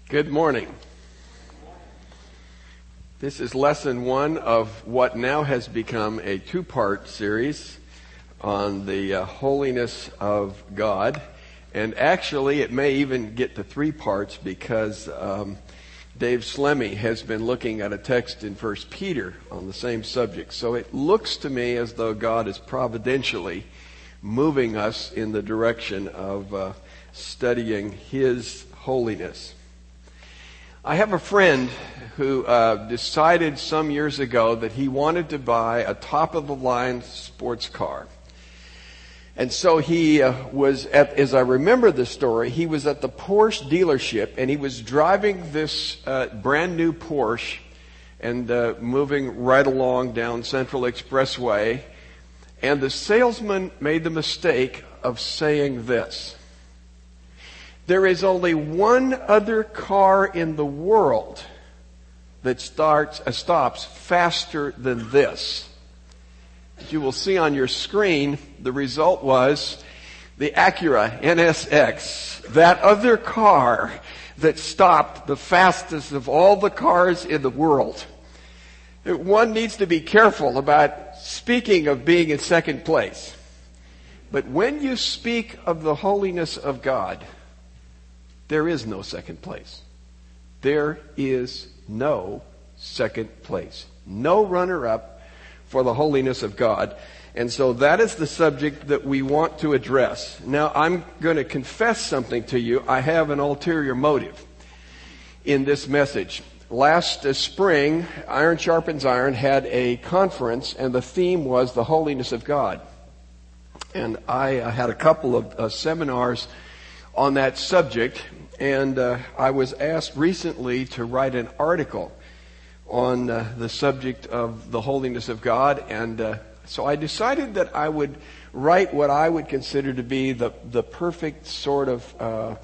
Good morning. This is lesson one of what now has become a two-part series on the holiness of God. And actually, it may even get to three parts because Dave Slemmy has been looking at a text in 1 Peter on the same subject. So it looks to me as though God is providentially moving us in the direction of studying His holiness. I have a friend who decided some years ago that he wanted to buy a top-of-the-line sports car. And so he was at, as I remember the story, he was at the Porsche dealership and he was driving this brand new Porsche and moving right along down Central Expressway. And the salesman made the mistake of saying this: "There is only one other car in the world that stops faster than this." As you will see on your screen, the result was the Acura NSX, that other car that stopped the fastest of all the cars in the world. One needs to be careful about speaking of being in second place. But when you speak of the holiness of God, there is no second place. There is no second place. No runner-up for the holiness of God. And so that is the subject that we want to address. Now, I'm going to confess something to you. I have an ulterior motive in this message. Last spring, Iron Sharpens Iron had a conference, and the theme was the holiness of God. And I had a couple of seminars on that subject, and I was asked recently to write an article on the subject of the holiness of God, and so I decided that I would write what I would consider to be the perfect sort of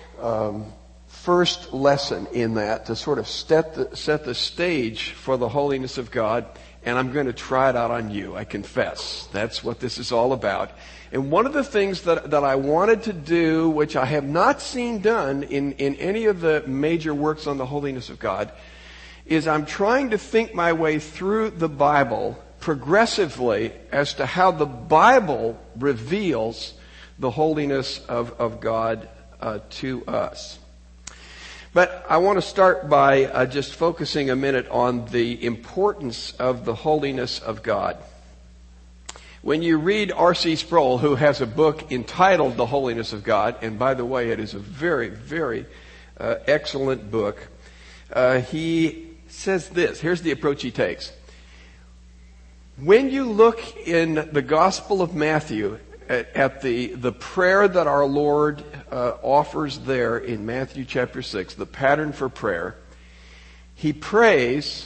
first lesson in that, to sort of set the stage for the holiness of God, and I'm going to try it out on you, I confess. That's what this is all about. And one of the things that I wanted to do, which I have not seen done in any of the major works on the holiness of God, is I'm trying to think my way through the Bible progressively as to how the Bible reveals the holiness of God to us. But I want to start by just focusing a minute on the importance of the holiness of God. When you read R.C. Sproul, who has a book entitled The Holiness of God, and by the way, it is a very, very excellent book, he says this. Here's the approach he takes. When you look in the Gospel of Matthew at the prayer that our Lord offers there in Matthew chapter 6, the pattern for prayer, he prays,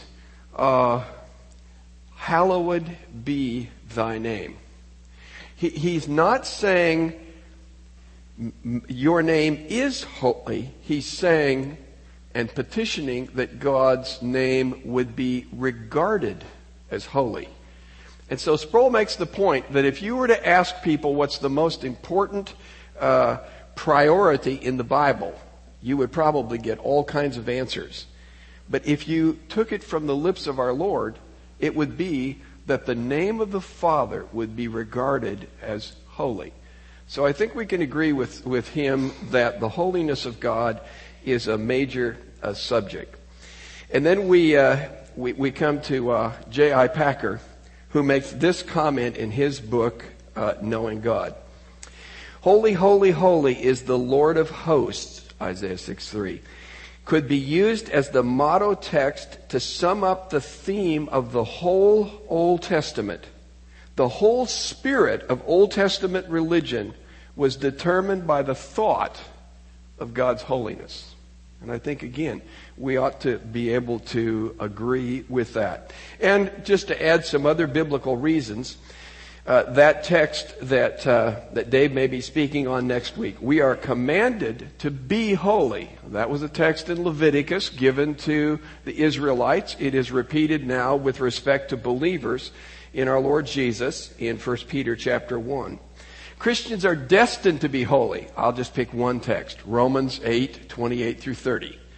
"Hallowed be thy name." He's not saying your name is holy. He's saying and petitioning that God's name would be regarded as holy. And so Sproul makes the point that if you were to ask people what's the most important priority in the Bible, you would probably get all kinds of answers. But if you took it from the lips of our Lord, it would be that the name of the Father would be regarded as holy. So I think we can agree with him that the holiness of God is a major subject. And then we come to J.I. Packer, who makes this comment in his book, Knowing God. "Holy, holy, holy is the Lord of hosts," Isaiah 6:3, could be used as the motto text to sum up the theme of the whole Old Testament. The whole spirit of Old Testament religion was determined by the thought of God's holiness. And I think, again, we ought to be able to agree with that. And just to add some other biblical reasons, that text that Dave may be speaking on next week, we are commanded to be holy. That was a text in Leviticus given to the Israelites. It is repeated now with respect to believers in our Lord Jesus in 1 Peter chapter 1. Christians are destined to be holy. I'll just pick one text, Romans 8:28 through 30.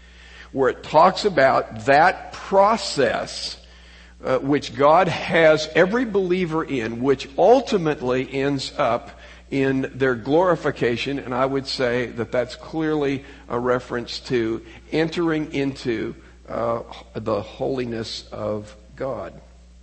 where it talks about that process which God has every believer in, which ultimately ends up in their glorification. And I would say that that's clearly a reference to entering into the holiness of God.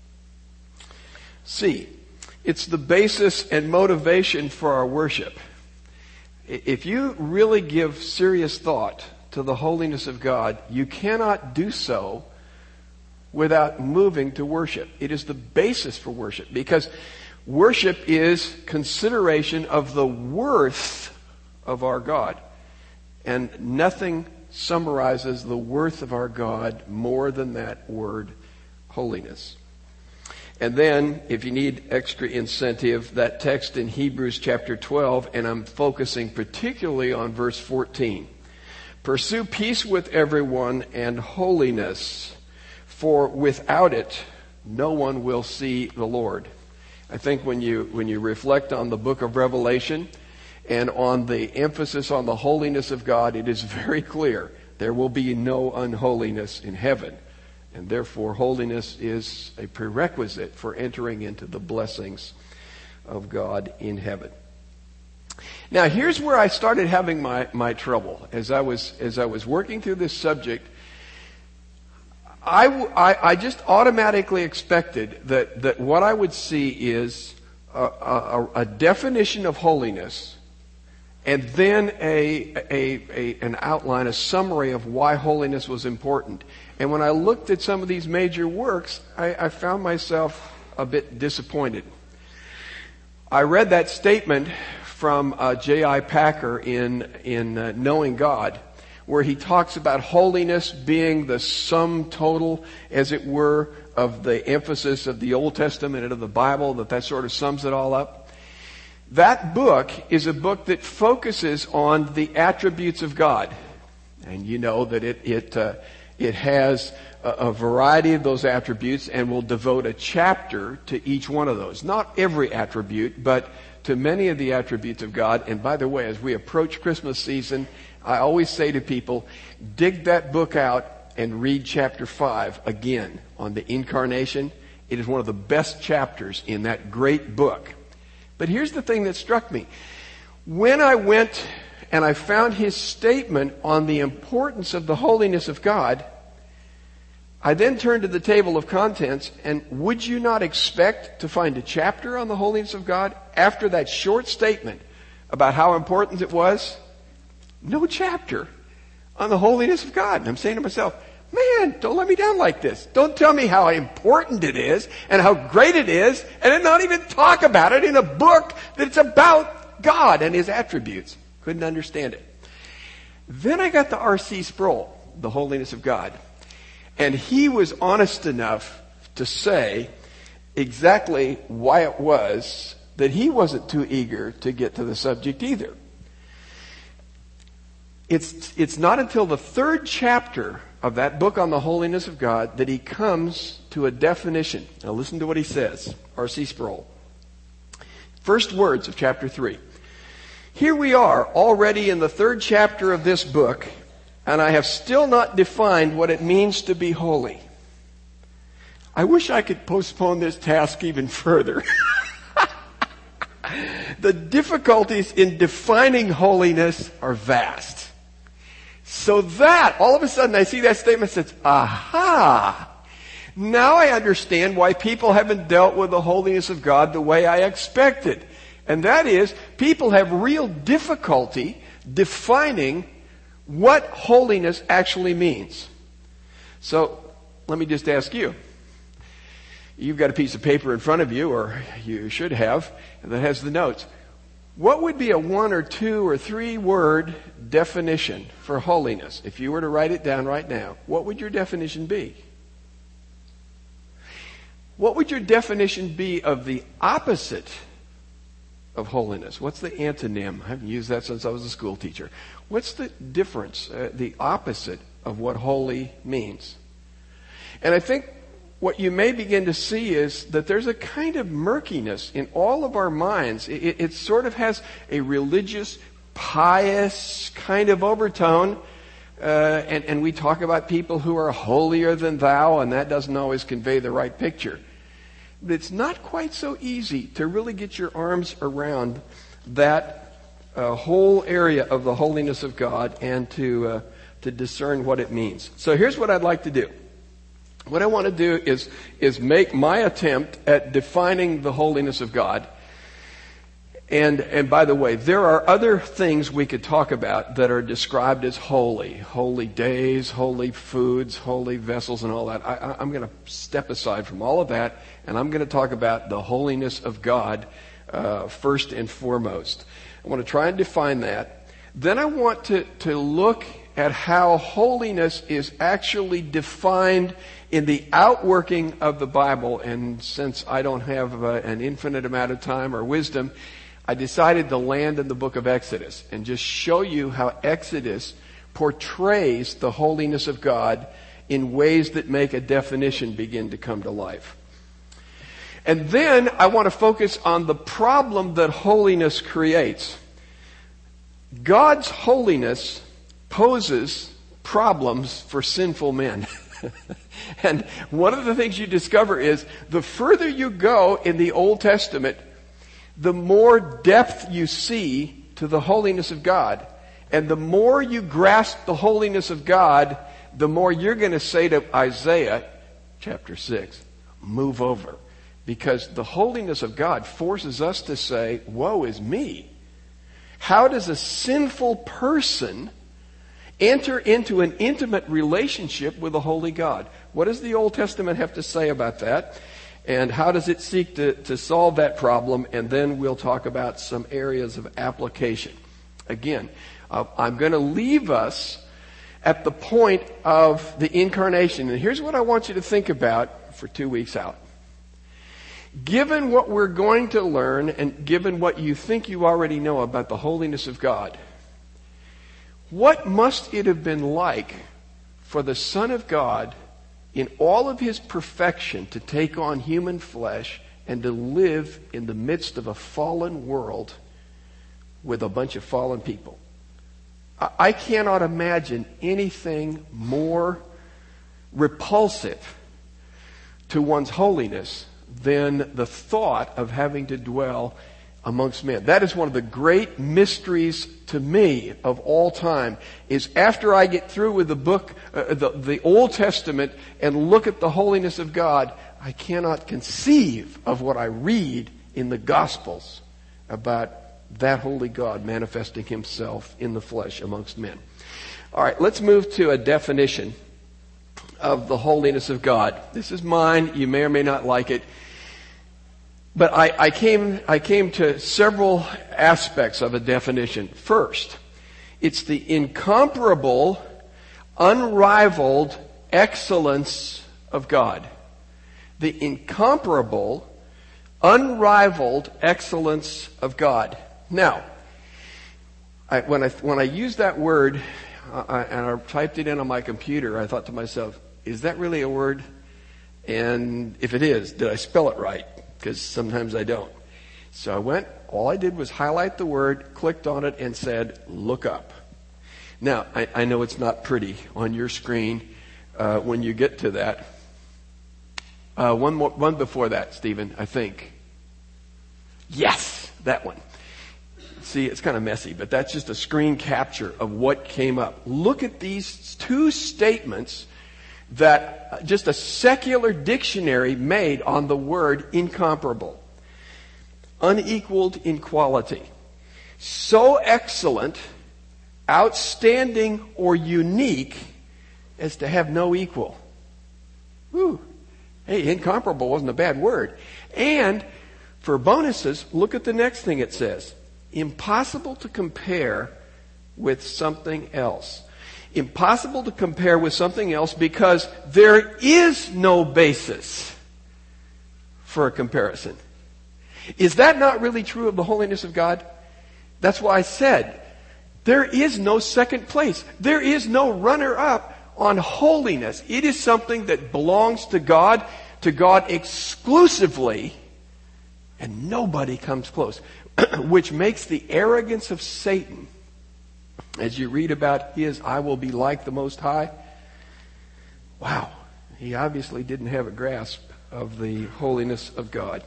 C, it's the basis and motivation for our worship. If you really give serious thought to the holiness of God, you cannot do so without moving to worship. It is the basis for worship, because worship is consideration of the worth of our God. And nothing summarizes the worth of our God more than that word, holiness. And then, if you need extra incentive, that text in Hebrews chapter 12, and I'm focusing particularly on verse 14. Pursue peace with everyone and holiness, for without it, no one will see the Lord. I think when you reflect on the book of Revelation and on the emphasis on the holiness of God, it is very clear there will be no unholiness in heaven. And therefore, holiness is a prerequisite for entering into the blessings of God in heaven. Now, here's where I started having my trouble. As I was working through this subject, I just automatically expected that what I would see is a definition of holiness, and then an outline, a summary of why holiness was important. And when I looked at some of these major works, I found myself a bit disappointed. I read that statement from J.I. Packer in Knowing God, where he talks about holiness being the sum total, as it were, of the emphasis of the Old Testament and of the Bible, that sort of sums it all up. That book is a book that focuses on the attributes of God. And you know that it has a variety of those attributes and will devote a chapter to each one of those. Not every attribute, but to many of the attributes of God. And by the way, as we approach Christmas season, I always say to people, dig that book out and read chapter 5 again on the incarnation. It is one of the best chapters in that great book. But here's the thing that struck me. When I went and I found his statement on the importance of the holiness of God, I then turned to the table of contents, and would you not expect to find a chapter on the holiness of God after that short statement about how important it was? No chapter on the holiness of God. And I'm saying to myself, man, don't let me down like this. Don't tell me how important it is and how great it is, and then not even talk about it in a book that's about God and his attributes. Couldn't understand it. Then I got to R.C. Sproul, The Holiness of God. And he was honest enough to say exactly why it was that he wasn't too eager to get to the subject either. It's not until the 3rd chapter of that book on the holiness of God that he comes to a definition. Now listen to what he says, R.C. Sproul. First words of chapter 3. Here we are already in the 3rd chapter of this book, and I have still not defined what it means to be holy. I wish I could postpone this task even further. The difficulties in defining holiness are vast. So that, all of a sudden I see that statement that says, aha! Now I understand why people haven't dealt with the holiness of God the way I expected. And that is, people have real difficulty defining what holiness actually means. So, let me just ask you. You've got a piece of paper in front of you, or you should have, that has the notes. What would be a 1 or 2 or 3 word definition for holiness? If you were to write it down right now, what would your definition be? What would your definition be of the opposite of holiness? What's the antonym? I haven't used that since I was a school teacher. What's the difference, the opposite of what holy means? And I think what you may begin to see is that there's a kind of murkiness in all of our minds. It sort of has a religious, pious kind of overtone, and we talk about people who are holier than thou, and that doesn't always convey the right picture. But it's not quite so easy to really get your arms around that whole area of the holiness of God and to discern what it means. So here's what I'd like to do. What I want to do is make my attempt at defining the holiness of God. And by the way, there are other things we could talk about that are described as holy. Holy days, holy foods, holy vessels, and all that. I'm going to step aside from all of that, and I'm going to talk about the holiness of God first and foremost. I want to try and define that. Then I want to look at how holiness is actually defined in the outworking of the Bible. And since I don't have an infinite amount of time or wisdom, I decided to land in the book of Exodus and just show you how Exodus portrays the holiness of God in ways that make a definition begin to come to life. And then I want to focus on the problem that holiness creates. God's holiness poses problems for sinful men. And one of the things you discover is the further you go in the Old Testament, the more depth you see to the holiness of God. And the more you grasp the holiness of God, the more you're going to say to Isaiah chapter 6, move over. Because the holiness of God forces us to say, woe is me. How does a sinful person enter into an intimate relationship with a holy God? What does the Old Testament have to say about that? And how does it seek to solve that problem? And then we'll talk about some areas of application. Again, I'm going to leave us at the point of the incarnation. And here's what I want you to think about for 2 weeks out. Given what we're going to learn and given what you think you already know about the holiness of God, what must it have been like for the Son of God in all of his perfection to take on human flesh and to live in the midst of a fallen world with a bunch of fallen people? I cannot imagine anything more repulsive to one's holiness than the thought of having to dwell amongst men. That is one of the great mysteries to me of all time, is after I get through with the book, the Old Testament, and look at the holiness of God, I cannot conceive of what I read in the Gospels about that holy God manifesting himself in the flesh amongst men. All right, let's move to a definition of the holiness of God. This is mine. You may or may not like it. But I came to several aspects of a definition. First, it's the incomparable, unrivaled excellence of God. The incomparable, unrivaled excellence of God. Now, when I used that word, and I typed it in on my computer, I thought to myself, is that really a word? And if it is, did I spell it right? Because sometimes I don't. So all I did was highlight the word, clicked on it, and said, look up. Now, I know it's not pretty on your screen when you get to that. One before that, Stephen, I think. Yes, that one. See, it's kind of messy, but that's just a screen capture of what came up. Look at these two statements that just a secular dictionary made on the word incomparable. Unequaled in quality. So excellent, outstanding, or unique as to have no equal. Whew. Hey, incomparable wasn't a bad word. And for bonuses, look at the next thing it says. Impossible to compare with something else. Impossible to compare with something else because there is no basis for a comparison. Is that not really true of the holiness of God? That's why I said there is no second place. There is no runner-up on holiness. It is something that belongs to God exclusively, and nobody comes close, which makes the arrogance of Satan As you read about his, I will be like the Most High, wow, he obviously didn't have a grasp of the holiness of God.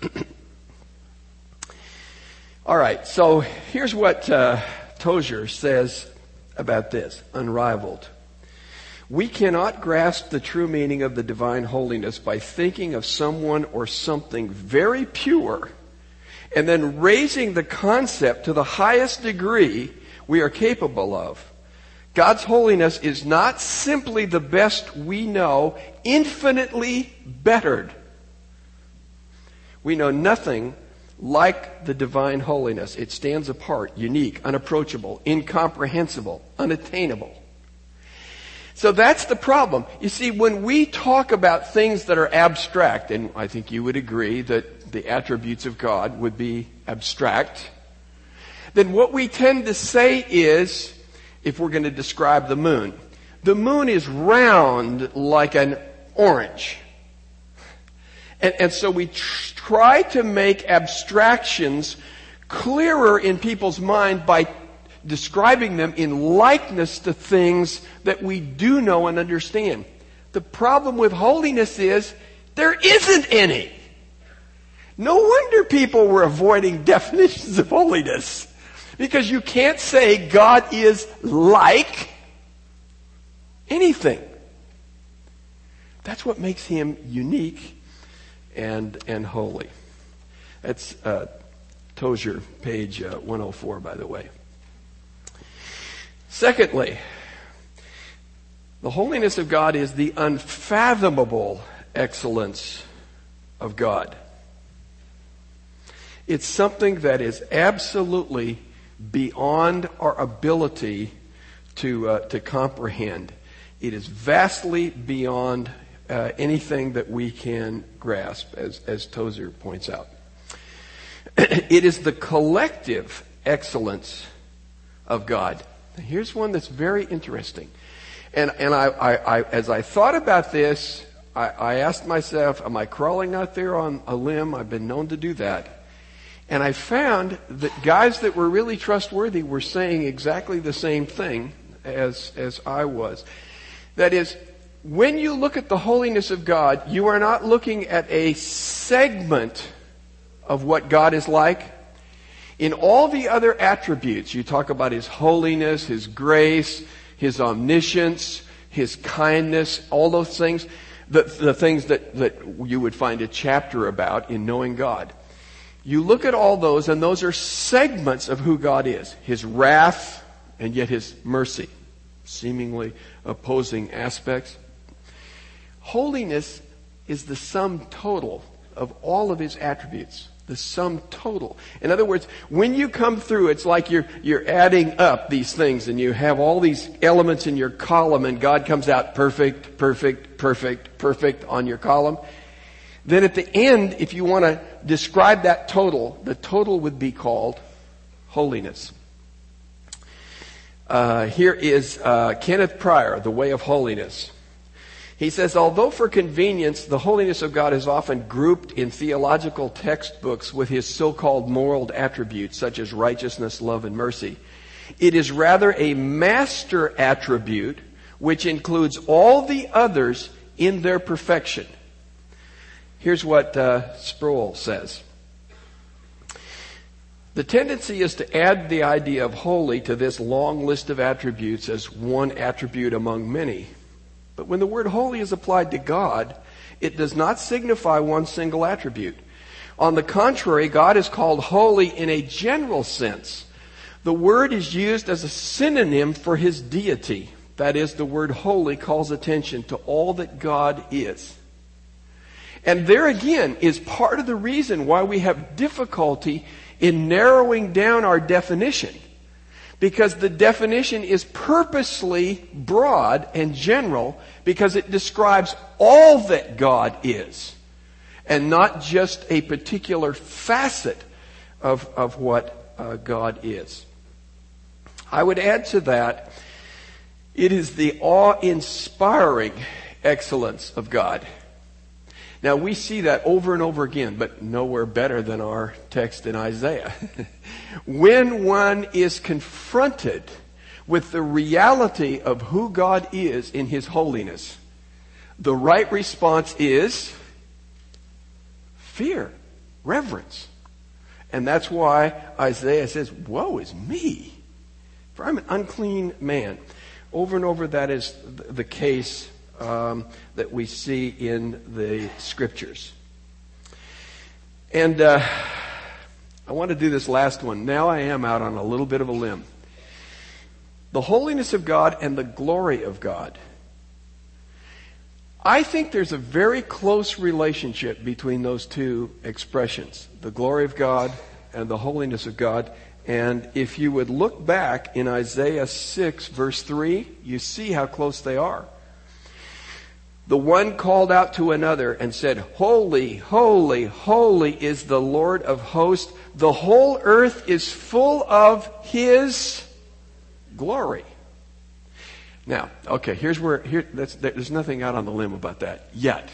All right, so here's what Tozer says about this, unrivaled. We cannot grasp the true meaning of the divine holiness by thinking of someone or something very pure and then raising the concept to the highest degree we are capable of. God's holiness is not simply the best we know, infinitely bettered. We know nothing like the divine holiness. It stands apart, unique, unapproachable, incomprehensible, unattainable. So that's the problem. You see, when we talk about things that are abstract, and I think you would agree that the attributes of God would be abstract, then what we tend to say is, if we're going to describe the moon is round like an orange. And so we try to make abstractions clearer in people's mind by describing them in likeness to things that we do know and understand. The problem with holiness is there isn't any. No wonder people were avoiding definitions of holiness. Because you can't say God is like anything. That's what makes him unique and holy. That's Tozer, page 104, by the way. Secondly, the holiness of God is the unfathomable excellence of God. It's something that is absolutely beyond our ability to comprehend. It is vastly beyond anything that we can grasp, as Tozer points out. It is the collective excellence of God. Here's one that's very interesting. And I as I thought about this, I asked myself, am I crawling out there on a limb? I've been known to do that. And I found that guys that were really trustworthy were saying exactly the same thing as I was. That is, when you look at the holiness of God, you are not looking at a segment of what God is like. In all the other attributes, you talk about his holiness, his grace, his omniscience, his kindness, all those things, the things that you would find a chapter about in knowing God. You look at all those, and those are segments of who God is. His wrath, and yet his mercy. Seemingly opposing aspects. Holiness is the sum total of all of his attributes. The sum total. In other words, when you come through, it's like you're adding up these things, and you have all these elements in your column, and God comes out perfect, perfect, perfect, perfect on your column. Then at the end, if you want to describe that total, the total would be called holiness. Here is Kenneth Pryor, The Way of Holiness. He says, although for convenience, the holiness of God is often grouped in theological textbooks with his so-called moral attributes, such as righteousness, love, and mercy, it is rather a master attribute which includes all the others in their perfection. Here's what Sproul says. The tendency is to add the idea of holy to this long list of attributes as one attribute among many. But when the word holy is applied to God, it does not signify one single attribute. On the contrary, God is called holy in a general sense. The word is used as a synonym for his deity. That is, the word holy calls attention to all that God is. And there again is part of the reason why we have difficulty in narrowing down our definition. Because the definition is purposely broad and general because it describes all that God is and not just a particular facet of what God is. I would add to that, it is the awe-inspiring excellence of God. Now, we see that over and over again, but nowhere better than our text in Isaiah. When one is confronted with the reality of who God is in His holiness, the right response is fear, reverence. And that's why Isaiah says, woe is me, for I'm an unclean man. Over and over, that is the case that we see in the Scriptures. And I want to do this last one. Now I am out on a little bit of a limb. The holiness of God and the glory of God. I think there's a very close relationship between those two expressions, the glory of God and the holiness of God. And if you would look back in Isaiah 6, verse 3, you see how close they are. The one called out to another and said, holy, holy, holy is the Lord of hosts. The whole earth is full of His glory. Now, okay, there's nothing out on the limb about that yet.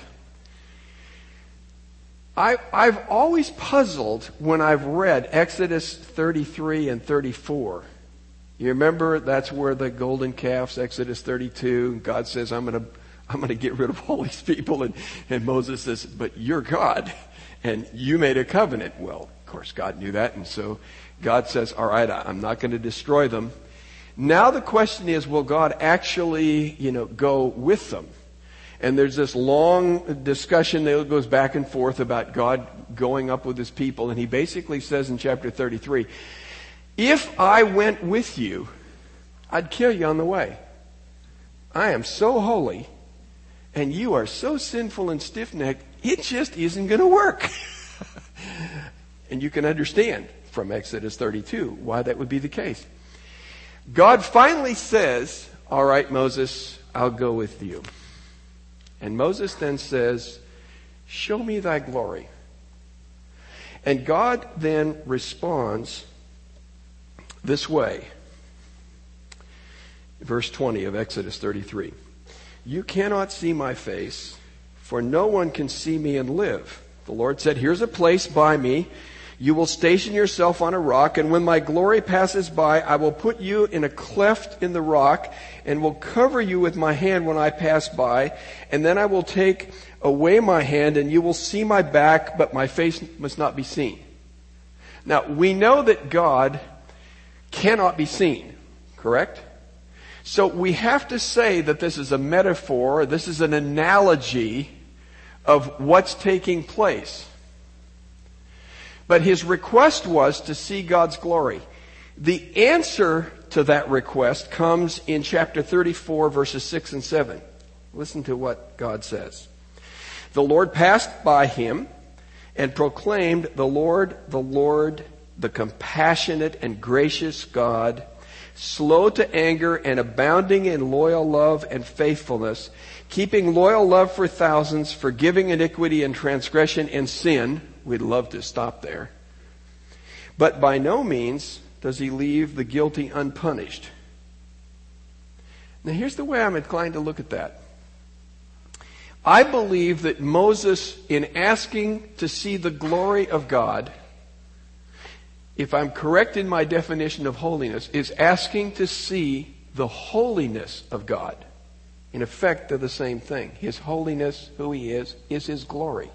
I've always puzzled when I've read Exodus 33 and 34. You remember that's where the golden calves, Exodus 32, God says, I'm going to get rid of all these people. And Moses says, but you're God, and you made a covenant. Well, of course, God knew that, and so God says, all right, I'm not going to destroy them. Now the question is, will God actually, go with them? And there's this long discussion that goes back and forth about God going up with His people. And He basically says in chapter 33, if I went with you, I'd kill you on the way. I am so holy, and you are so sinful and stiff-necked, it just isn't going to work. And you can understand from Exodus 32 why that would be the case. God finally says, all right, Moses, I'll go with you. And Moses then says, show me thy glory. And God then responds this way. Verse 20 of Exodus 33. You cannot see my face, for no one can see me and live. The Lord said, here's a place by me. You will station yourself on a rock, and when my glory passes by, I will put you in a cleft in the rock and will cover you with my hand when I pass by. And then I will take away my hand, and you will see my back, but my face must not be seen. Now, we know that God cannot be seen, correct? So we have to say that this is a metaphor, this is an analogy of what's taking place. But his request was to see God's glory. The answer to that request comes in chapter 34, verses 6 and 7. Listen to what God says. The Lord passed by him and proclaimed, the Lord, the compassionate and gracious God, slow to anger and abounding in loyal love and faithfulness, keeping loyal love for thousands, forgiving iniquity and transgression and sin. We'd love to stop there. But by no means does he leave the guilty unpunished. Now here's the way I'm inclined to look at that. I believe that Moses, in asking to see the glory of God, if I'm correct in my definition of holiness, is asking to see the holiness of God. In effect, they're the same thing. His holiness, who he is his glory.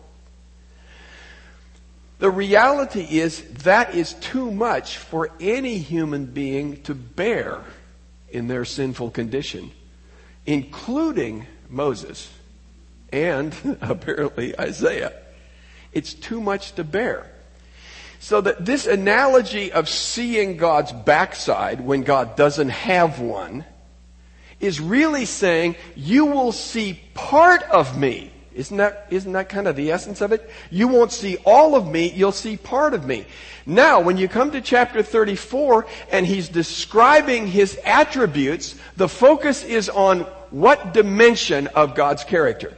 The reality is that is too much for any human being to bear in their sinful condition, including Moses and apparently Isaiah. It's too much to bear. So that this analogy of seeing God's backside when God doesn't have one is really saying, you will see part of me. Isn't that kind of the essence of it? You won't see all of me, you'll see part of me. Now, when you come to chapter 34 and he's describing his attributes, the focus is on what dimension of God's character?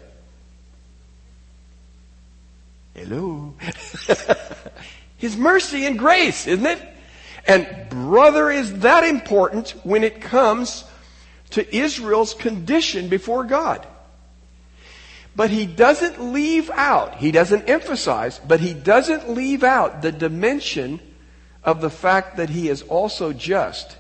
Hello. His mercy and grace, isn't it? And brother, is that important when it comes to Israel's condition before God? But he doesn't leave out, he doesn't emphasize, but he doesn't leave out the dimension of the fact that he is also just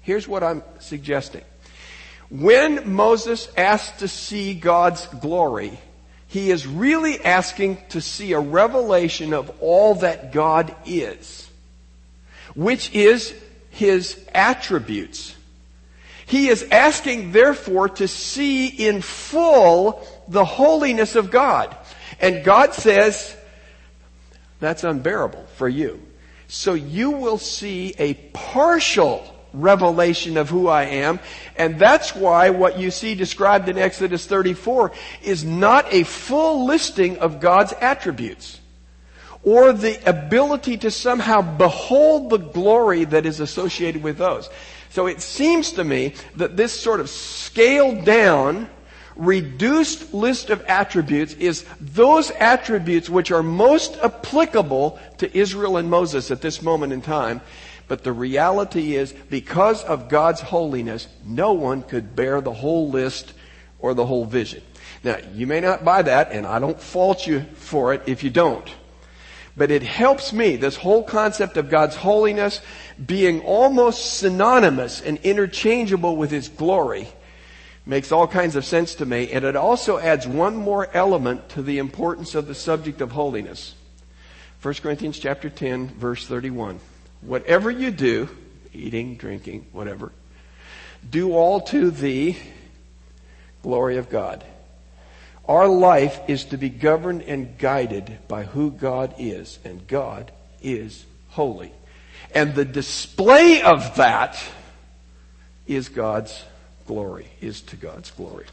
Here's what I'm suggesting. When Moses asked to see God's glory, he is really asking to see a revelation of all that God is, which is his attributes. He is asking, therefore, to see in full the holiness of God. And God says, that's unbearable for you. So you will see a partial revelation of who I am. And that's why what you see described in Exodus 34 is not a full listing of God's attributes, or the ability to somehow behold the glory that is associated with those. So it seems to me that this sort of scaled down, reduced list of attributes is those attributes which are most applicable to Israel and Moses at this moment in time. But the reality is, because of God's holiness, no one could bear the whole list or the whole vision. Now, you may not buy that, and I don't fault you for it if you don't. But it helps me, this whole concept of God's holiness being almost synonymous and interchangeable with His glory, makes all kinds of sense to me. And it also adds one more element to the importance of the subject of holiness. 1 Corinthians chapter 10, verse 31. Whatever you do, eating, drinking, whatever, do all to the glory of God. Our life is to be governed and guided by who God is, and God is holy. And the display of that is God's glory, is to God's glory.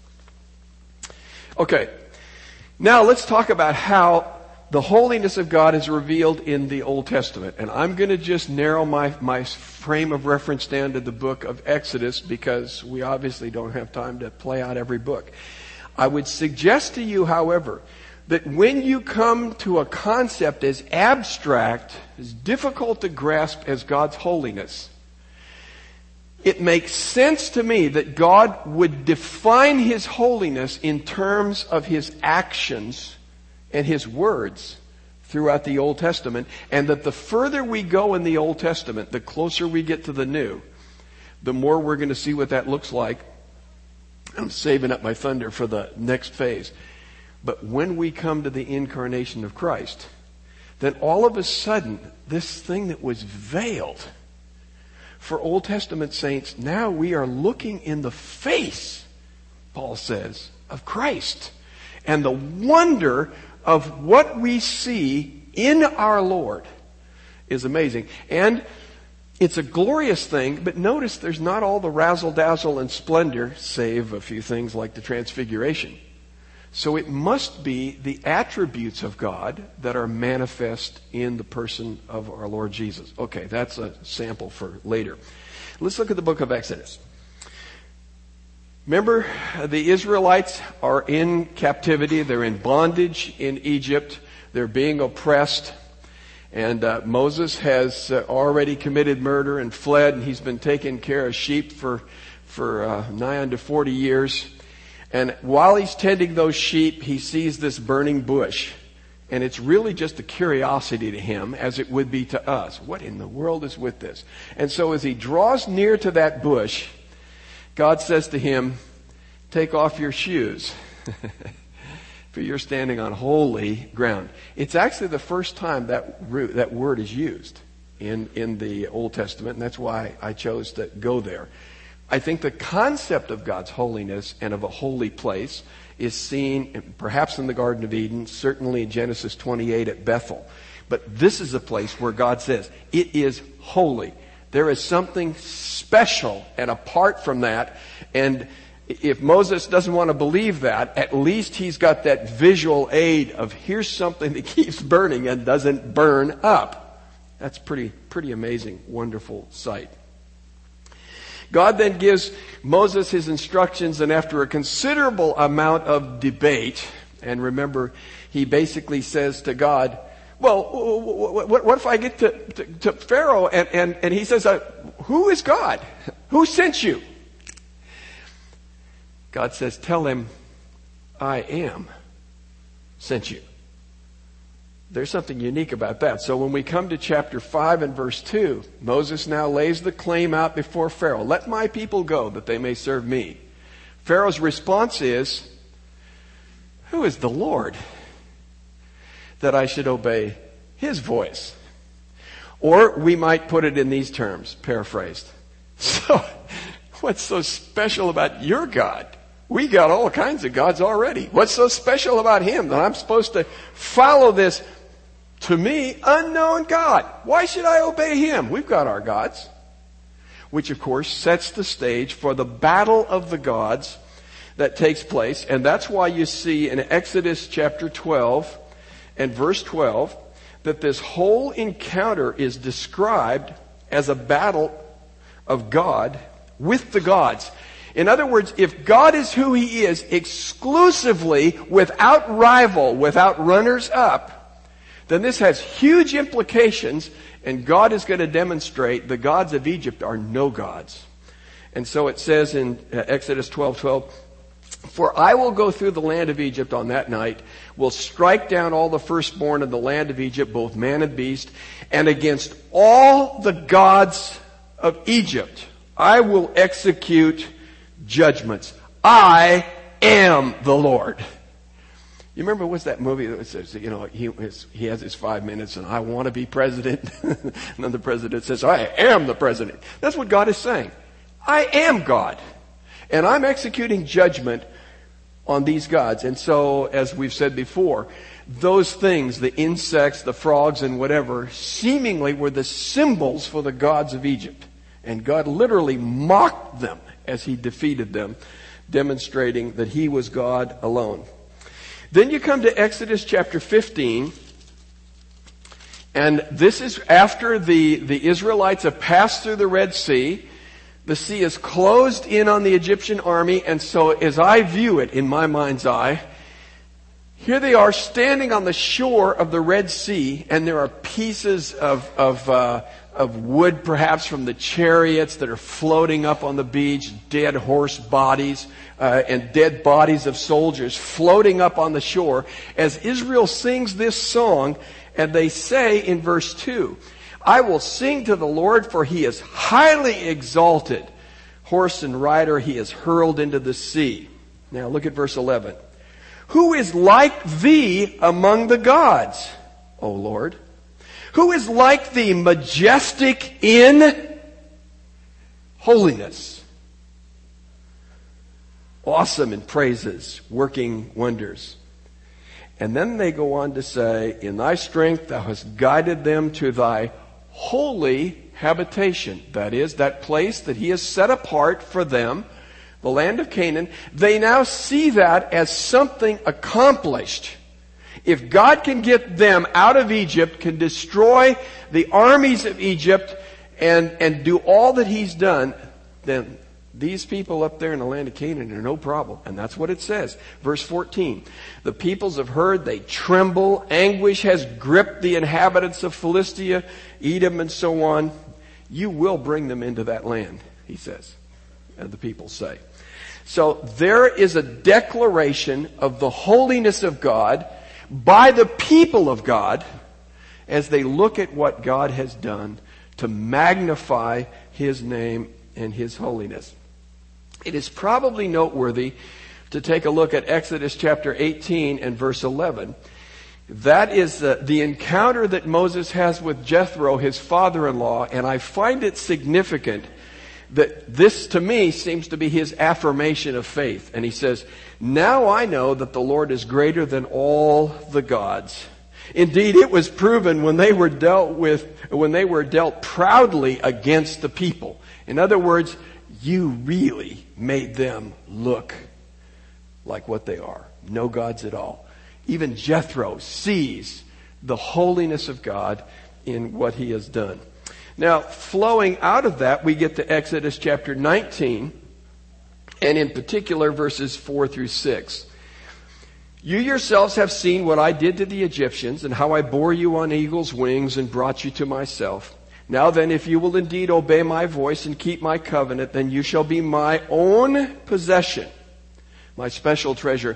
Okay, now let's talk about how the holiness of God is revealed in the Old Testament. And I'm going to just narrow my frame of reference down to the book of Exodus, because we obviously don't have time to play out every book. I would suggest to you, however, that when you come to a concept as abstract, as difficult to grasp as God's holiness, it makes sense to me that God would define His holiness in terms of His actions and His words throughout the Old Testament, and that the further we go in the Old Testament, the closer we get to the New, the more we're going to see what that looks like. I'm saving up my thunder for the next phase. But when we come to the incarnation of Christ, then all of a sudden, this thing that was veiled for Old Testament saints, now we are looking in the face, Paul says, of Christ. And the wonder of what we see in our Lord is amazing. And it's a glorious thing, but notice there's not all the razzle-dazzle and splendor, save a few things like the Transfiguration. So it must be the attributes of God that are manifest in the person of our Lord Jesus. Okay, that's a sample for later. Let's look at the book of Exodus. Remember, the Israelites are in captivity. They're in bondage in Egypt. They're being oppressed. And Moses has already committed murder and fled, and he's been taking care of sheep for nigh unto 40 years. And while he's tending those sheep, he sees this burning bush. And it's really just a curiosity to him, as it would be to us. What in the world is with this? And so as he draws near to that bush, God says to him, take off your shoes, for you're standing on holy ground. It's actually the first time that word is used in the Old Testament, and that's why I chose to go there. I think the concept of God's holiness and of a holy place is seen perhaps in the Garden of Eden, certainly in Genesis 28 at Bethel. But this is a place where God says, it is holy. There is something special and apart from that. And if Moses doesn't want to believe that, at least he's got that visual aid of here's something that keeps burning and doesn't burn up. That's pretty amazing, wonderful sight. God then gives Moses his instructions, and after a considerable amount of debate, and remember, he basically says to God, well, what if I get to Pharaoh and he says, who is God? Who sent you? God says, tell him, I am sent you. There's something unique about that. So when we come to chapter 5 and verse 2, Moses now lays the claim out before Pharaoh. Let my people go that they may serve me. Pharaoh's response is, who is the Lord that I should obey his voice? Or we might put it in these terms, paraphrased. So, what's so special about your God? We got all kinds of gods already. What's so special about him that I'm supposed to follow this, to me, unknown God? Why should I obey him? We've got our gods. Which, of course, sets the stage for the battle of the gods that takes place. And that's why you see in Exodus chapter 12 and verse 12 that this whole encounter is described as a battle of God with the gods. In other words, if God is who he is exclusively, without rival, without runners up, then this has huge implications, and God is going to demonstrate the gods of Egypt are no gods. And so it says in Exodus 12:12, for I will go through the land of Egypt on that night, will strike down all the firstborn of the land of Egypt, both man and beast, and against all the gods of Egypt I will execute judgments. I am the Lord. You remember what's that movie that says, he has his 5 minutes and I want to be president. And then the president says, I am the president. That's what God is saying. I am God. And I'm executing judgment on these gods. And so, as we've said before, those things, the insects, the frogs, and whatever, seemingly were the symbols for the gods of Egypt. And God literally mocked them as he defeated them, demonstrating that he was God alone. Then you come to Exodus chapter 15, and this is after the Israelites have passed through the Red Sea. The sea is closed in on the Egyptian army, and so as I view it in my mind's eye, here they are standing on the shore of the Red Sea, and there are pieces of wood perhaps from the chariots that are floating up on the beach, dead horse bodies, and dead bodies of soldiers floating up on the shore as Israel sings this song, and they say in verse 2, I will sing to the Lord, for he is highly exalted. Horse and rider he is hurled into the sea. Now look at verse 11. Who is like thee among the gods, O Lord? Who is like thee, majestic in holiness, awesome in praises, working wonders? And then they go on to say, in thy strength thou hast guided them to thy holy habitation. That is, that place that he has set apart for them, the land of Canaan. They now see that as something accomplished. If God can get them out of Egypt, can destroy the armies of Egypt, and do all that he's done, then these people up there in the land of Canaan are no problem. And that's what it says. Verse 14. The peoples have heard, they tremble. Anguish has gripped the inhabitants of Philistia, Edom, and so on. You will bring them into that land, he says. And the people say. So there is a declaration of the holiness of God by the people of God as they look at what God has done to magnify his name and his holiness. It is probably noteworthy to take a look at Exodus chapter 18 and verse 11. That is the encounter that Moses has with Jethro, his father-in-law, and I find it significant that this, to me, seems to be his affirmation of faith. And he says, now I know that the Lord is greater than all the gods. Indeed, it was proven when they were dealt proudly against the people. In other words, you really made them look like what they are. No gods at all. Even Jethro sees the holiness of God in what he has done. Now, flowing out of that, we get to Exodus chapter 19, and in particular verses 4 through 6. You yourselves have seen what I did to the Egyptians, and how I bore you on eagle's wings and brought you to myself. Now then, if you will indeed obey my voice and keep my covenant, then you shall be my own possession, my special treasure.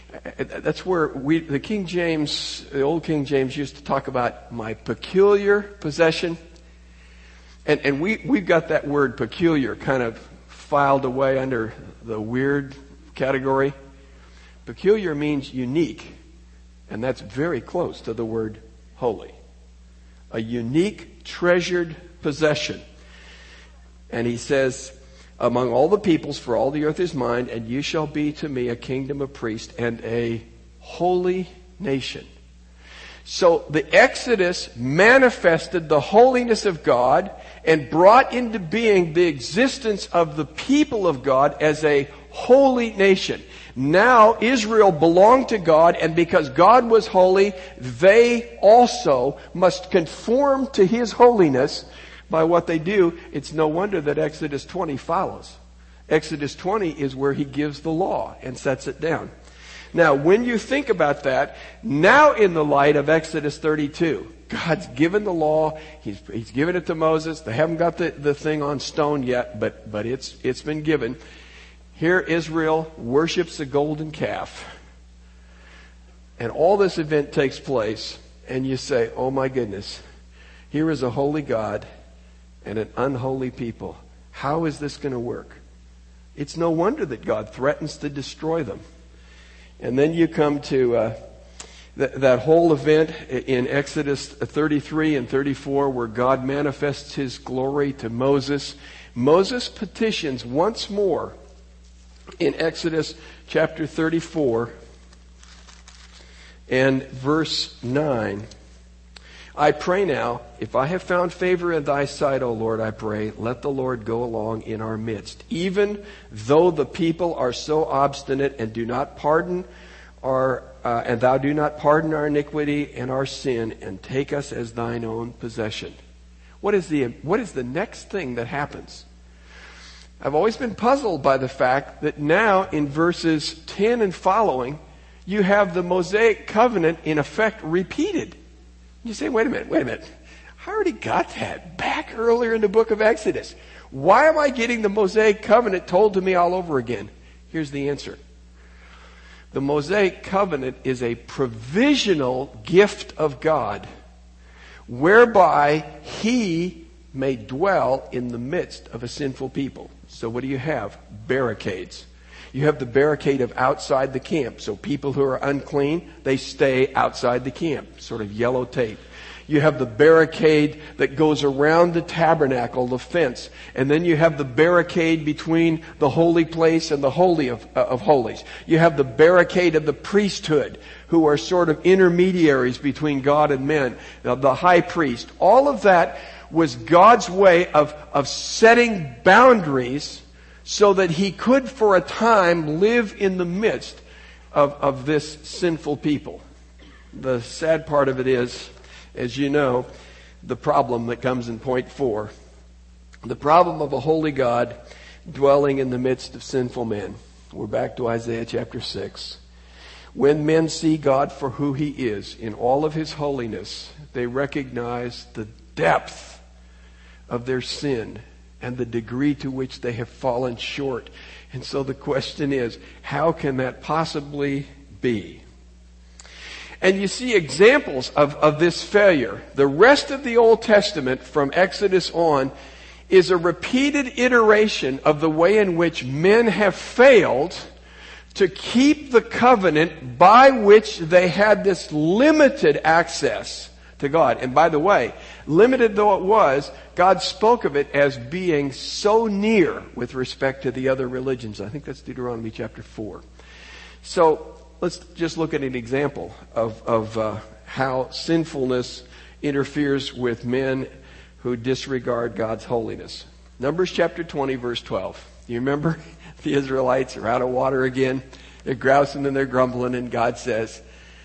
That's where the old King James used to talk about my peculiar possession. And we've got that word peculiar kind of filed away under the weird category. Peculiar means unique, and that's very close to the word holy. A unique, treasured possession. And he says, among all the peoples, for all the earth is mine, and you shall be to me a kingdom of priests and a holy nation. So the Exodus manifested the holiness of God and brought into being the existence of the people of God as a holy nation. Now Israel belonged to God, and because God was holy, they also must conform to His holiness by what they do. It's no wonder that Exodus 20 follows. Exodus 20 is where He gives the law and sets it down. Now, when you think about that, now in the light of Exodus 32, God's given the law. He's given it to Moses. They haven't got the thing on stone yet, but it's been given. Here Israel worships the golden calf. And all this event takes place, and you say, oh my goodness, here is a holy God and an unholy people. How is this going to work? It's no wonder that God threatens to destroy them. And then you come to that whole event in Exodus 33 and 34 where God manifests His glory to Moses. Moses petitions once more in Exodus chapter 34 and verse 9. I pray now, if I have found favor in thy sight, O Lord, I pray, let the Lord go along in our midst. Even though the people are so obstinate and do not pardon and thou do not pardon our iniquity and our sin, and take us as thine own possession. What is the next thing that happens? I've always been puzzled by the fact that now in verses 10 and following, you have the Mosaic covenant in effect repeated. You say, wait a minute. I already got that back earlier in the book of Exodus. Why am I getting the Mosaic covenant told to me all over again? Here's the answer. The Mosaic covenant is a provisional gift of God whereby He may dwell in the midst of a sinful people. So what do you have? Barricades. You have the barricade of outside the camp. So people who are unclean, they stay outside the camp. Sort of yellow tape. You have the barricade that goes around the tabernacle, the fence. And then you have the barricade between the holy place and the holy of holies. You have the barricade of the priesthood, who are sort of intermediaries between God and men. Now, the high priest. All of that was God's way of setting boundaries so that He could for a time live in the midst of this sinful people. The sad part of it is, as you know, the problem that comes in point 4. The problem of a holy God dwelling in the midst of sinful men. We're back to Isaiah chapter 6. When men see God for who He is in all of His holiness, they recognize the depth of their sin and the degree to which they have fallen short. And so the question is, how can that possibly be? And you see examples of this failure. The rest of the Old Testament from Exodus on is a repeated iteration of the way in which men have failed to keep the covenant by which they had this limited access to God. And by the way, limited though it was, God spoke of it as being so near with respect to the other religions. I think that's Deuteronomy chapter 4. So let's just look at an example of how sinfulness interferes with men who disregard God's holiness. Numbers chapter 20, verse 12. You remember? The Israelites are out of water again. They're grousing and they're grumbling, and God says,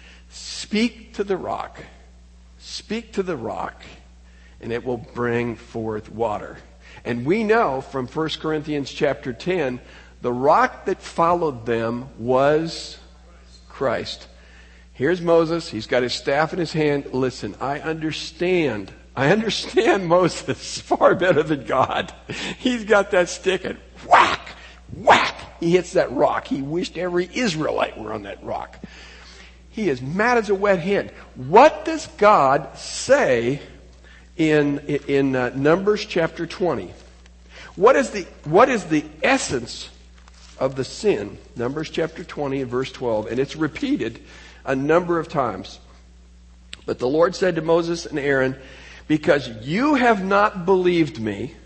speak to the rock. Speak to the rock, and it will bring forth water. And we know from 1 Corinthians chapter 10, the rock that followed them was Christ. Here's Moses. He's got his staff in his hand. Listen, I understand Moses far better than God. He's got that stick and whack, whack. he hits that rock. He wished every Israelite were on that rock. He is mad as a wet hen. What does God say in Numbers chapter 20? What is the essence of the sin? Numbers chapter 20 and verse 12. And it's repeated a number of times. But the Lord said to Moses and Aaron, because you have not believed me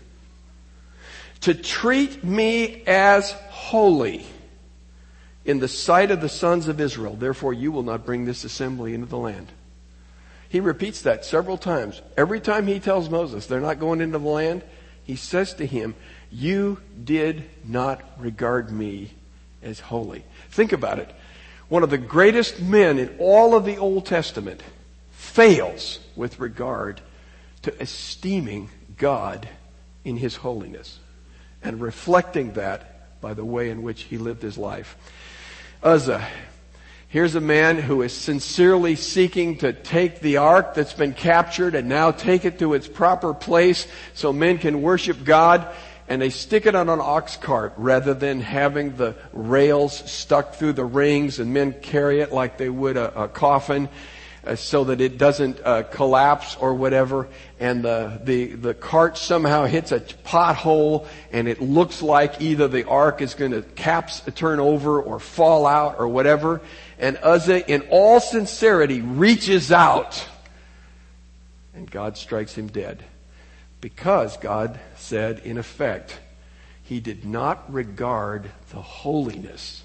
to treat me as holy in the sight of the sons of Israel, therefore you will not bring this assembly into the land. He repeats that several times. Every time he tells Moses they're not going into the land, he says to him, you did not regard me as holy. Think about it. One of the greatest men in all of the Old Testament fails with regard to esteeming God in His holiness and reflecting that by the way in which he lived his life. Uzzah. Here's a man who is sincerely seeking to take the ark that's been captured and now take it to its proper place so men can worship God. And they stick it on an ox cart rather than having the rails stuck through the rings and men carry it like they would a coffin so that it doesn't collapse or whatever. And the cart somehow hits a pothole and it looks like either the ark is going to turn over or fall out or whatever. And Uzzah, in all sincerity, reaches out and God strikes him dead. Because God said, in effect, He did not regard the holiness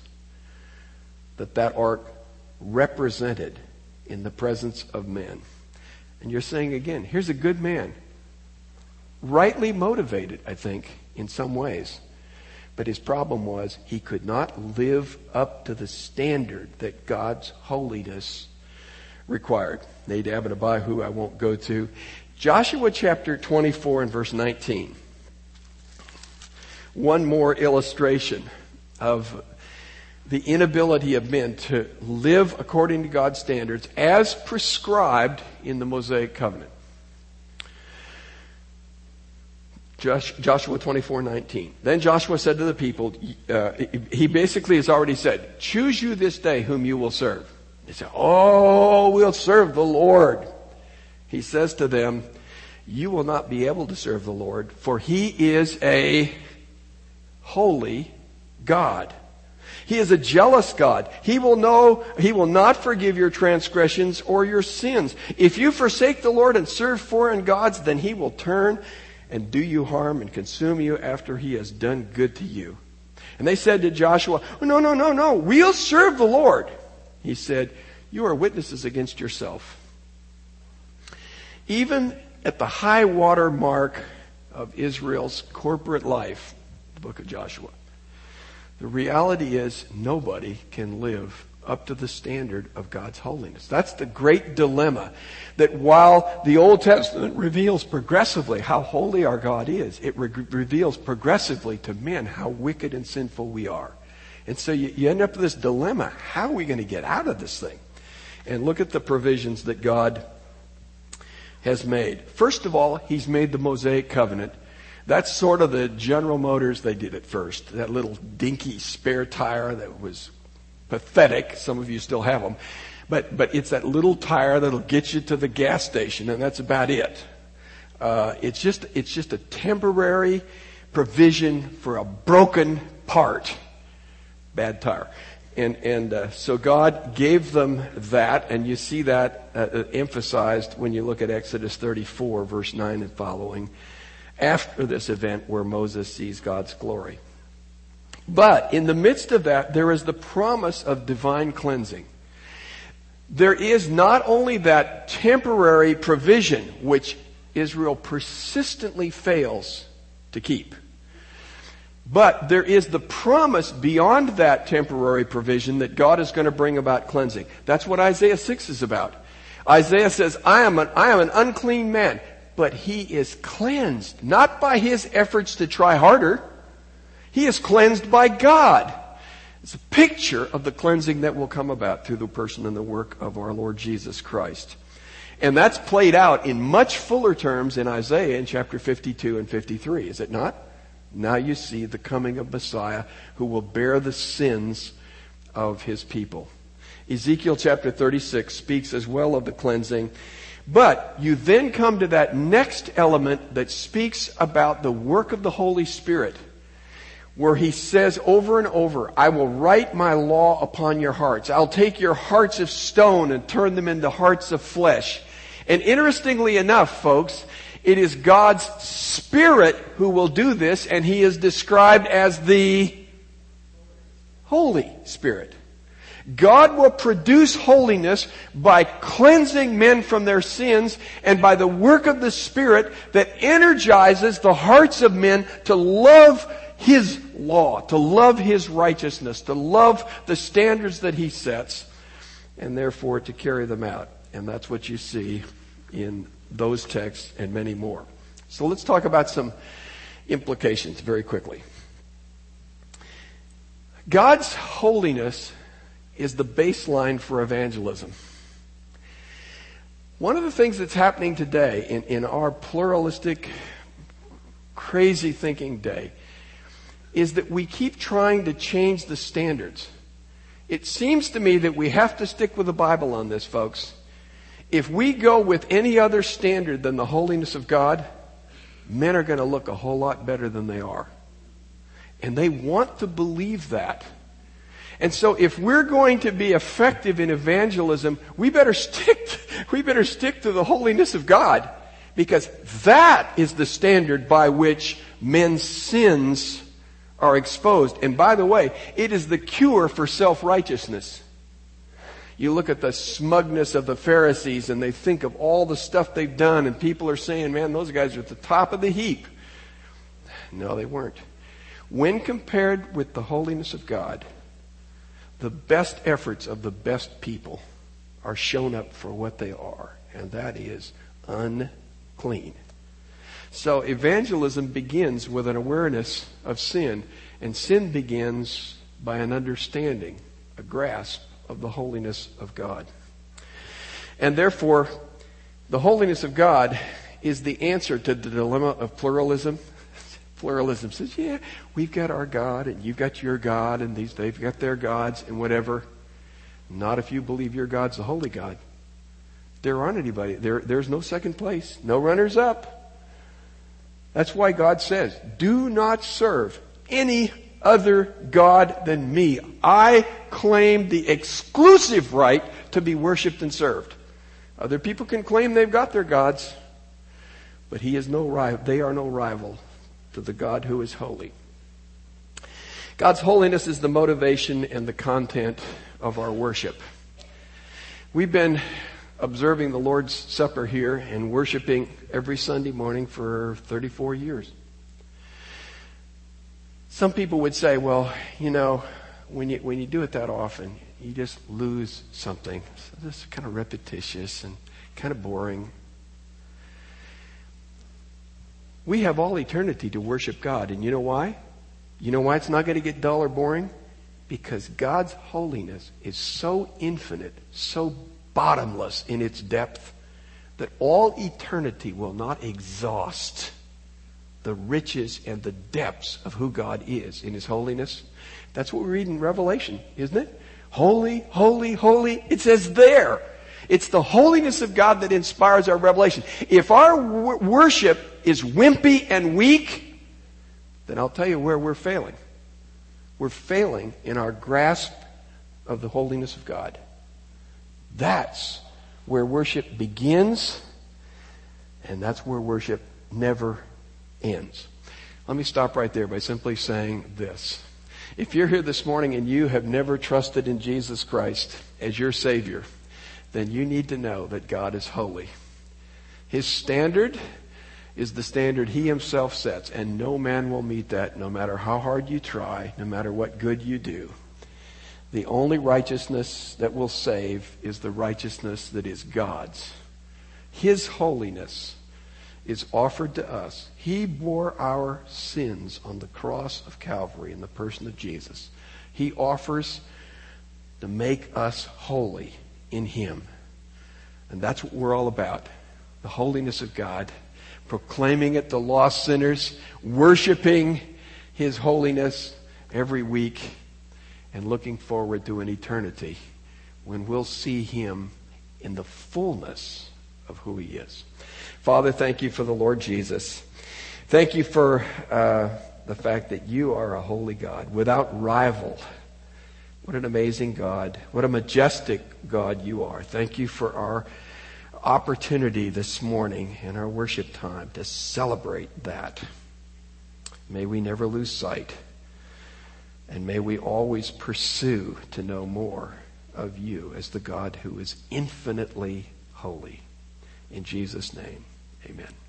that ark represented in the presence of men. And you're saying again, here's a good man. Rightly motivated, I think, in some ways. But his problem was he could not live up to the standard that God's holiness required. Nadab and Abihu I won't go to. Joshua chapter 24 and verse 19. One more illustration of the inability of men to live according to God's standards as prescribed in the Mosaic covenant. Joshua 24:19. Then Joshua said to the people, he basically has already said, choose you this day whom you will serve. They say, oh, we'll serve the Lord. He says to them, you will not be able to serve the Lord, for He is a holy God. He is a jealous God. He will not forgive your transgressions or your sins. If you forsake the Lord and serve foreign gods, then He will turn and do you harm and consume you after He has done good to you. And they said to Joshua, no, we'll serve the Lord. He said, you are witnesses against yourself. Even at the high water mark of Israel's corporate life, the book of Joshua, the reality is nobody can live up to the standard of God's holiness. That's the great dilemma, that while the Old Testament reveals progressively how holy our God is, it reveals progressively to men how wicked and sinful we are. And so you end up with this dilemma. How are we going to get out of this thing? And look at the provisions that God has made. First of all, He's made the Mosaic covenant. That's sort of the General Motors, they did it first. That little dinky spare tire that was pathetic. Some of you still have them. But it's that little tire that'll get you to the gas station, and that's about it. It's just a temporary provision for a broken part. Bad tire. And so God gave them that, and you see that emphasized when you look at Exodus 34, verse 9 and following, after this event where Moses sees God's glory. But in the midst of that, there is the promise of divine cleansing. There is not only that temporary provision which Israel persistently fails to keep, but there is the promise beyond that temporary provision that God is going to bring about cleansing. That's what Isaiah 6 is about. Isaiah says, I am an unclean man, but he is cleansed, not by his efforts to try harder. He is cleansed by God. It's a picture of the cleansing that will come about through the person and the work of our Lord Jesus Christ. And that's played out in much fuller terms in Isaiah in chapter 52 and 53, is it not? Now you see the coming of Messiah who will bear the sins of his people. Ezekiel chapter 36 speaks as well of the cleansing. But you then come to that next element that speaks about the work of the Holy Spirit, where he says over and over, I will write my law upon your hearts. I'll take your hearts of stone and turn them into hearts of flesh. And interestingly enough, folks, it is God's Spirit who will do this, and he is described as the Holy Spirit. God will produce holiness by cleansing men from their sins and by the work of the Spirit that energizes the hearts of men to love his law, to love his righteousness, to love the standards that he sets, and therefore to carry them out. And that's what you see in those texts and many more. So let's talk about some implications very quickly. God's holiness is the baseline for evangelism. One of the things that's happening today in our pluralistic, crazy thinking day is that we keep trying to change the standards. It seems to me that we have to stick with the Bible on this, folks. If we go with any other standard than the holiness of God, men are going to look a whole lot better than they are. And they want to believe that. And so if we're going to be effective in evangelism, we better stick to the holiness of God, because that is the standard by which men's sins are exposed. And by the way, it is the cure for self-righteousness. You look at the smugness of the Pharisees and they think of all the stuff they've done, and people are saying, man, those guys are at the top of the heap. No, they weren't. When compared with the holiness of God, the best efforts of the best people are shown up for what they are, and that is unclean. So evangelism begins with an awareness of sin, and sin begins by an understanding, a grasp of the holiness of God. And therefore, the holiness of God is the answer to the dilemma of pluralism. Pluralism says, yeah, we've got our God and you've got your God, and they've got their gods and whatever. Not if you believe your God's the holy God. There aren't anybody. There's no second place. No runners up. That's why God says, do not serve any other God than me. I claim the exclusive right to be worshipped and served. Other people can claim they've got their gods, but he is no rival. They are no rival to the God who is holy. God's holiness is the motivation and the content of our worship. We've been observing the Lord's Supper here and worshiping every Sunday morning for 34 years. Some people would say, well, you know, when you do it that often, you just lose something. So this is kind of repetitious and kind of boring. We have all eternity to worship God. And you know why? You know why it's not going to get dull or boring? Because God's holiness is so infinite, so bottomless in its depth, that all eternity will not exhaust the riches and the depths of who God is in his holiness. That's what we read in Revelation, isn't it? Holy, holy, holy. It says there. It's the holiness of God that inspires our revelation. If our worship is wimpy and weak, then I'll tell you where we're failing. We're failing in our grasp of the holiness of God. That's where worship begins, and that's where worship never ends. Let me stop right there by simply saying this. If you're here this morning and you have never trusted in Jesus Christ as your Savior, then you need to know that God is holy. His standard is the standard he himself sets, and no man will meet that, no matter how hard you try, no matter what good you do. The only righteousness that will save is the righteousness that is God's. His holiness is offered to us. He bore our sins on the cross of Calvary in the person of Jesus. He offers to make us holy in him. And that's what we're all about. The holiness of God. Proclaiming it to lost sinners. Worshiping His holiness every week and looking forward to an eternity when we'll see Him in the fullness of who He is. Father, thank you for the Lord Jesus. Thank you for the fact that you are a holy God without rival. What an amazing God. What a majestic God you are. Thank you for our opportunity this morning in our worship time to celebrate that. May we never lose sight, and may we always pursue to know more of you as the God who is infinitely holy. In Jesus' name, amen.